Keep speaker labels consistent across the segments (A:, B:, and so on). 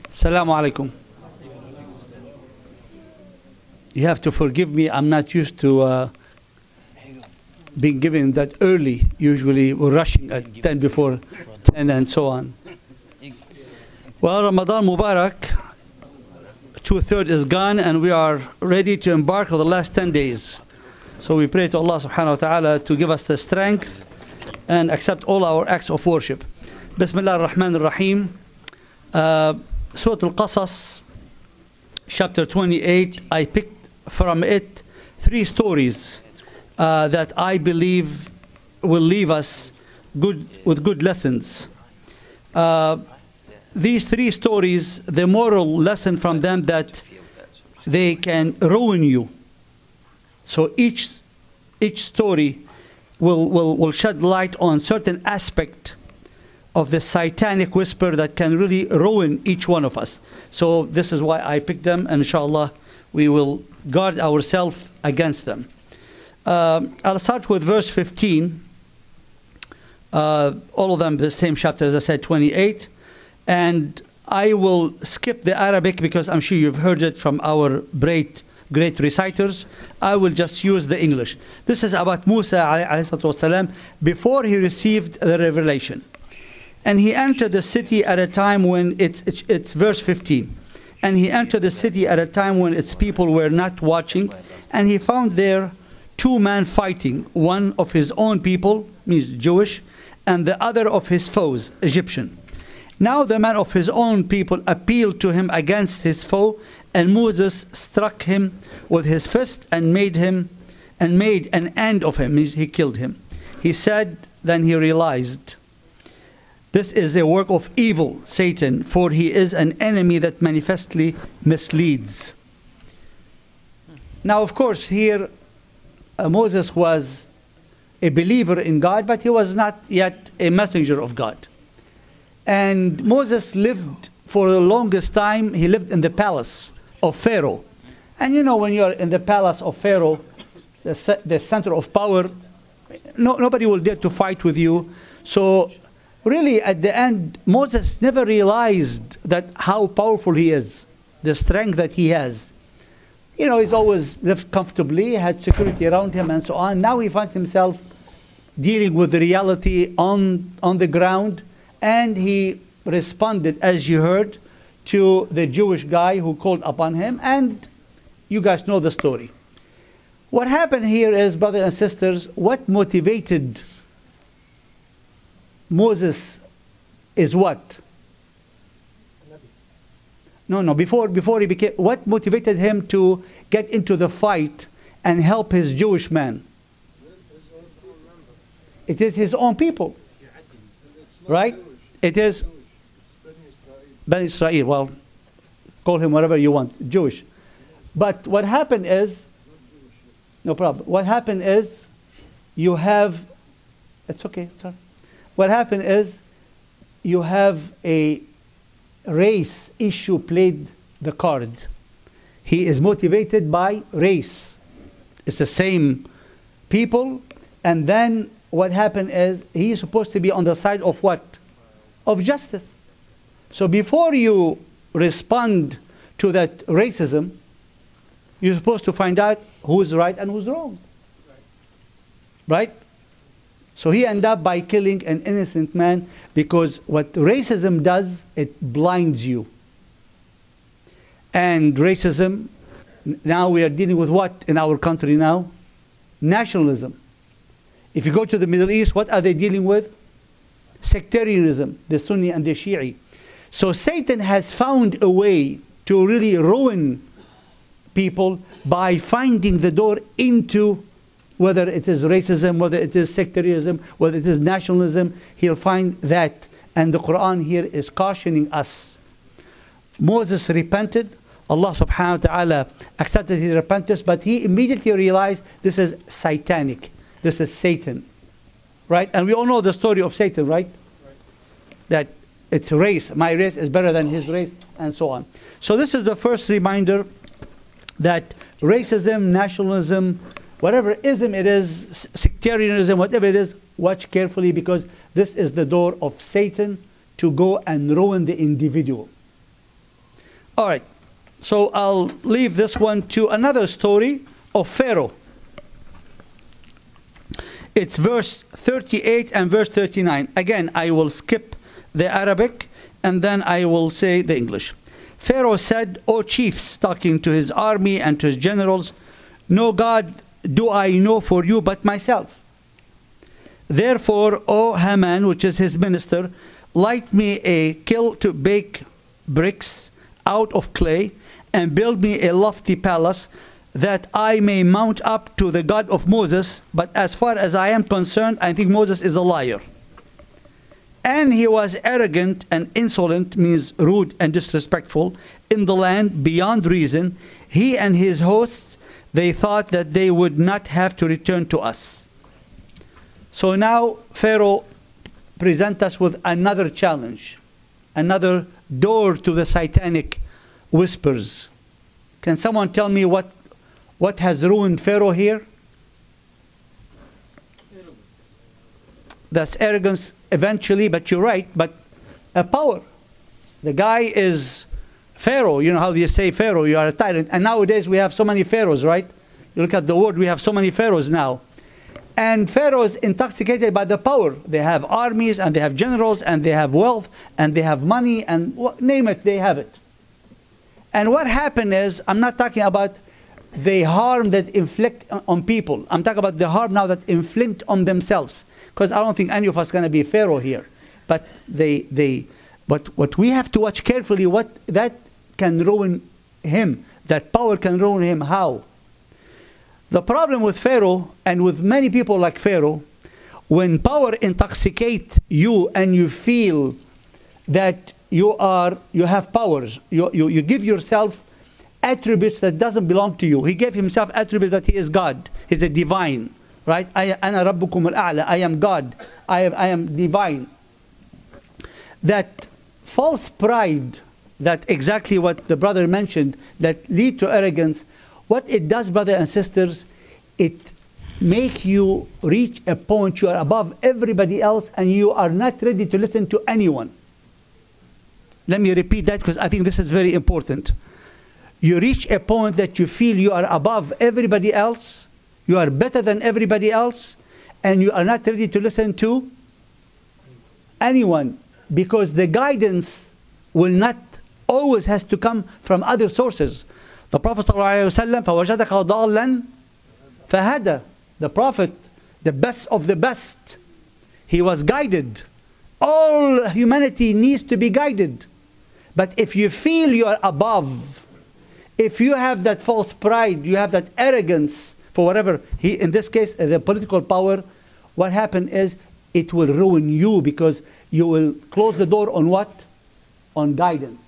A: Assalamu alaikum. You have to forgive me. I'm not used to being given that early. Usually we're rushing at 10 before 10 and so on. Well, Ramadan Mubarak, 2/3 is gone and we are ready to embark on the last 10 days. So we pray to Allah subhanahu wa ta'ala to give us the strength and accept all our acts of worship. Bismillah ar-Rahman ar-Rahim. Surah Al-Qasas, chapter 28, I picked from it 3 stories that I believe will leave us with good lessons. These 3 stories, the moral lesson from them that they can ruin you. So each story will shed light on certain aspect of the satanic whisper that can really ruin each one of us. So this is why I picked them, and inshallah we will guard ourselves against them. I'll start with verse 15. All of them the same chapter, as I said, 28. And I will skip the Arabic because I'm sure you've heard it from our great reciters. I will just use the English. This is about Musa ﷺ before he received the revelation. And he entered the city at a time when it's verse 15. And he entered the city at a time when its people were not watching. And he found there 2 men fighting, one of his own people, means Jewish, and the other of his foes, Egyptian. Now the man of his own people appealed to him against his foe, and Moses struck him with his fist and made an end of him, means he killed him. He said, then he realized, this is a work of evil, Satan, for he is an enemy that manifestly misleads. Now, of course, here Moses was a believer in God, but he was not yet a messenger of God. And Moses lived for the longest time, he lived in the palace of Pharaoh. And you know, when you're in the palace of Pharaoh, the center of power, nobody will dare to fight with you. So really, at the end, Moses never realized that how powerful he is, the strength that he has. You know, he's always lived comfortably, had security around him and so on. Now he finds himself dealing with the reality on the ground, and he responded, as you heard, to the Jewish guy who called upon him, and you guys know the story. What happened here is, brothers and sisters, what motivated Moses is what? No, before he became, what motivated him to get into the fight and help his Jewish man? It is his own people, right? It is Ben Israel. Well, call him whatever you want, Jewish. But what happened is, no problem. What happened is, you have, it's okay, sorry. What happened is, you have a race issue played the card. He is motivated by race. It's the same people. And then what happened is, he is supposed to be on the side of what? Of justice. So before you respond to that racism, you're supposed to find out who's right and who's wrong. Right? So he ended up by killing an innocent man, because what racism does, it blinds you. And racism, now we are dealing with what in our country now? Nationalism. If you go to the Middle East, what are they dealing with? Sectarianism, the Sunni and the Shi'i. So Satan has found a way to really ruin people by finding the door into, whether it is racism, whether it is sectarianism, whether it is nationalism, he'll find that. And the Quran here is cautioning us. Moses repented. Allah subhanahu wa ta'ala accepted his repentance, but he immediately realized this is satanic. This is Satan. Right? And we all know the story of Satan, right? That it's race. My race is better than his race, and so on. So this is the first reminder that racism, nationalism, whatever ism it is, sectarianism, whatever it is, watch carefully, because this is the door of Satan to go and ruin the individual. All right. So I'll leave this one to another story of Pharaoh. It's verse 38 and verse 39. Again, I will skip the Arabic and then I will say the English. Pharaoh said, O chiefs, talking to his army and to his generals, no God do I know for you but myself. Therefore, O Haman, which is his minister, light me a kiln to bake bricks out of clay, and build me a lofty palace, that I may mount up to the God of Moses. But as far as I am concerned, I think Moses is a liar. And he was arrogant and insolent, means rude and disrespectful, in the land beyond reason. He and his hosts, they thought that they would not have to return to us. So now Pharaoh presents us with another challenge, another door to the satanic whispers. Can someone tell me what has ruined Pharaoh here? That's arrogance eventually, but you're right, but a power. The guy is Pharaoh. You know how you say Pharaoh, you are a tyrant. And nowadays we have so many pharaohs, right? You look at the world, we have so many pharaohs now. And Pharaoh is intoxicated by the power. They have armies, and they have generals, and they have wealth, and they have money, and name it, they have it. And what happened is, I'm not talking about the harm that inflict on people. I'm talking about the harm now that inflict on themselves. Because I don't think any of us going to be Pharaoh here. But what we have to watch carefully, what that can ruin him. That power can ruin him. How? The problem with Pharaoh, and with many people like Pharaoh, when power intoxicates you and you feel that you have powers, you give yourself attributes that doesn't belong to you. He gave himself attributes that he is God. He's a divine, right? أَنَا رَبُّكُمُ الْأَعْلَى. I am God. I am divine. That false pride, that exactly what the brother mentioned, that lead to arrogance, what it does, brothers and sisters, it make you reach a point you are above everybody else and you are not ready to listen to anyone. Let me repeat that because I think this is very important. You reach a point that you feel you are above everybody else, you are better than everybody else, and you are not ready to listen to anyone, because the guidance will not always has to come from other sources. The Prophet ﷺ, فَوَجَدَكَ ضَالًّا فَهَدَى. The Prophet, the best of the best, he was guided. All humanity needs to be guided. But if you feel you are above, if you have that false pride, you have that arrogance for whatever, in this case, the political power, what happened is it will ruin you, because you will close the door on what? On guidance.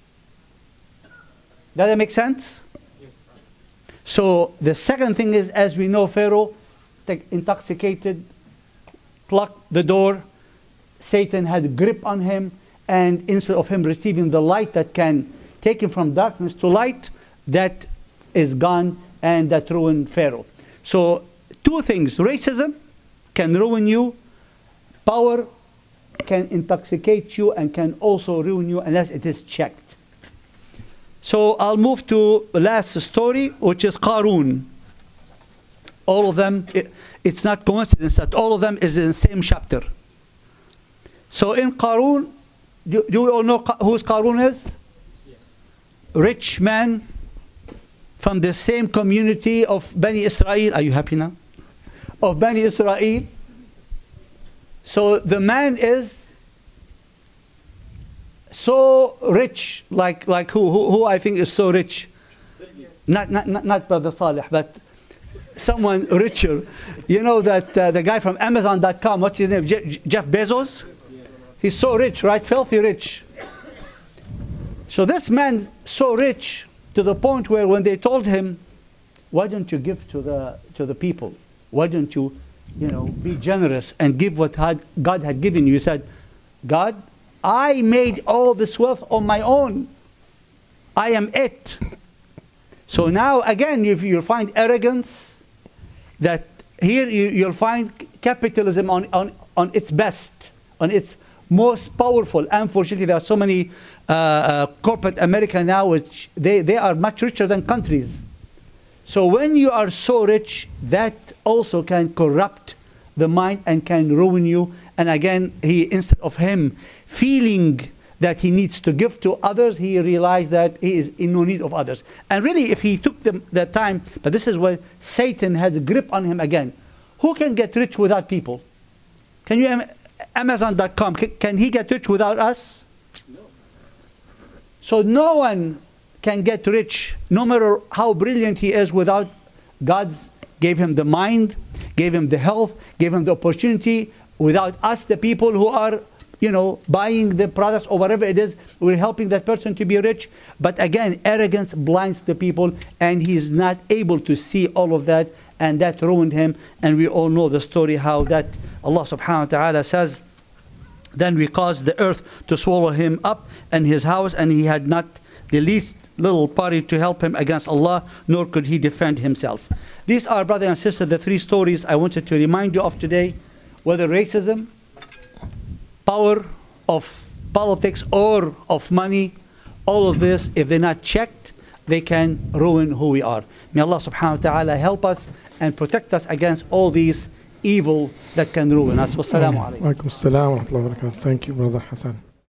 A: Does that make sense? Yes. So the second thing is, as we know, Pharaoh intoxicated, plucked the door. Satan had a grip on him, and instead of him receiving the light that can take him from darkness to light, that is gone, and that ruined Pharaoh. So two things: racism can ruin you, power can intoxicate you, and can also ruin you unless it is checked. So I'll move to the last story, which is Qarun. All of them, it's not coincidence that all of them is in the same chapter. So in Qarun, do we all know who Qarun is? Yeah. Rich man from the same community of Bani Israel. Are you happy now? Of Bani Israel. So the man is so rich, like who I think is so rich. Not Brother Saleh, but someone richer. You know that the guy from Amazon.com, what's his name? Jeff Bezos? He's so rich, right? Filthy rich. So this man so rich to the point where when they told him, why don't you give to the people? Why don't you, be generous and give what God had given you? He said, God, I made all this wealth on my own. I am it. So now again, you'll find arrogance, that here you'll find capitalism on its best, on its most powerful. Unfortunately, there are so many corporate America now, which they are much richer than countries. So when you are so rich, that also can corrupt the mind and can ruin you. And again, instead of him feeling that he needs to give to others, he realized that he is in no need of others. And really, if he took the time, but this is where Satan has a grip on him again. Who can get rich without people? Can you, Amazon.com, can he get rich without us? No. So no one can get rich, no matter how brilliant he is, without God gave him the mind, gave him the health, gave him the opportunity. Without us, the people who are, buying the products or whatever it is, we're helping that person to be rich. But again, arrogance blinds the people, and he's not able to see all of that, and that ruined him. And we all know the story how that Allah subhanahu wa ta'ala says, then we caused the earth to swallow him up and his house, and he had not the least little party to help him against Allah, nor could he defend himself. These are, brothers and sisters, the three stories I wanted to remind you of today. Whether racism, power of politics, or of money, all of this, if they're not checked, they can ruin who we are. May Allah subhanahu wa ta'ala help us and protect us against all these evil that can ruin us. Wassalamu alaikum.
B: Wa alaikum assalam wa rahmatullahi wa barakatuh. Thank you, Brother Hassan.